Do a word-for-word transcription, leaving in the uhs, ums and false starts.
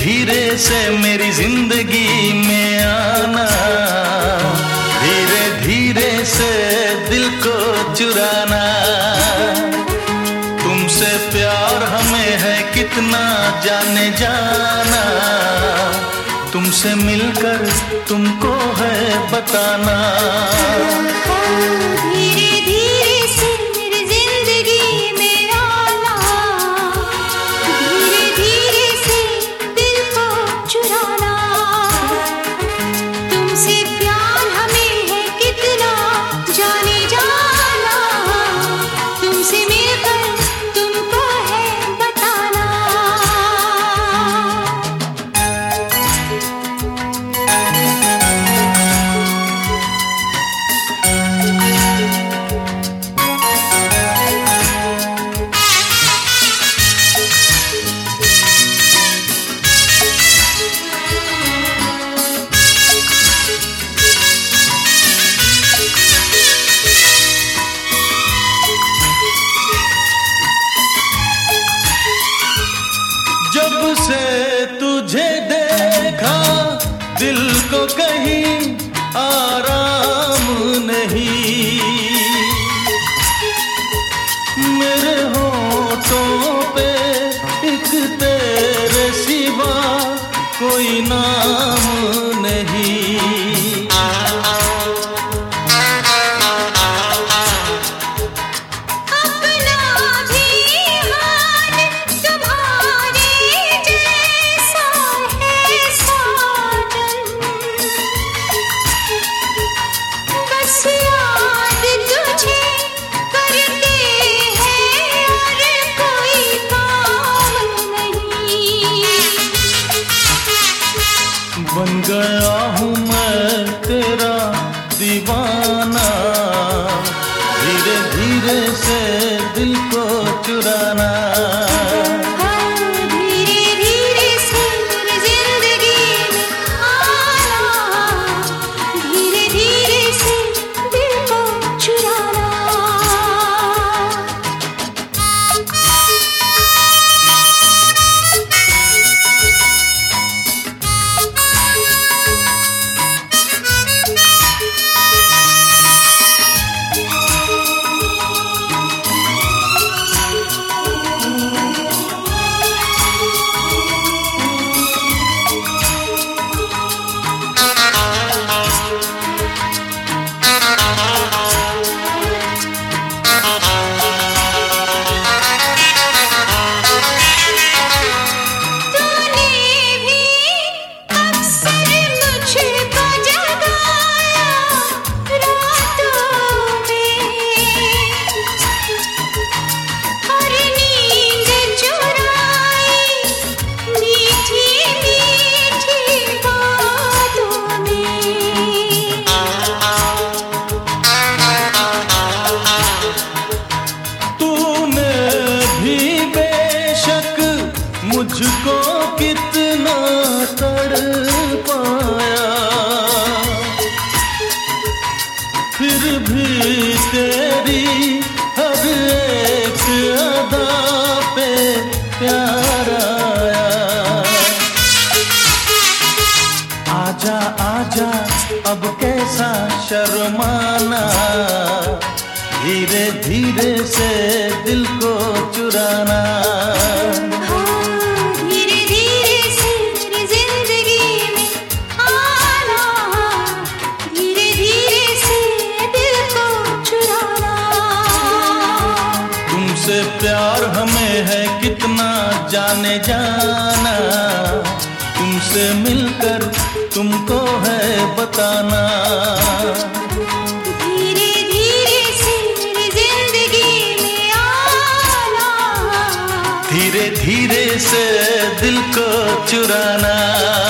धीरे से मेरी जिंदगी में आना, धीरे धीरे से दिल को चुराना। तुमसे प्यार हमें है कितना जाने जाना, तुमसे मिलकर तुमको है बताना। धीरे धीरे से मेरी जिंदगी में आना, धीरे धीरे से दिल को चुराना। तुमसे प्यार हमें है कितना जाने जाना, तुमसे मिलकर तुमको है बताना। जब से तुझे देखा दिल को कहीं आराम नहीं, मेरे होठों पे एक तेरे सिवा कोई नाम नहीं। बन गया हूँ मैं तेरा दीवाना, धीरे धीरे से दिल को चुराना। धीरे धीरे से मेरी जिंदगी में आना, धीरे धीरे से दिल को चुराना। मुझको कितना तड़पाया, फिर भी तेरी हर एक अदा पे प्यार आया। आजा आजा अब कैसा शर्माना, धीरे धीरे से दिल को चुराना। तुमसे प्यार हमें है कितना जाने जाना, तुमसे मिलकर तुमको है बताना। धीरे धीरे से मेरी जिंदगी में आना, धीरे धीरे से दिल को चुराना।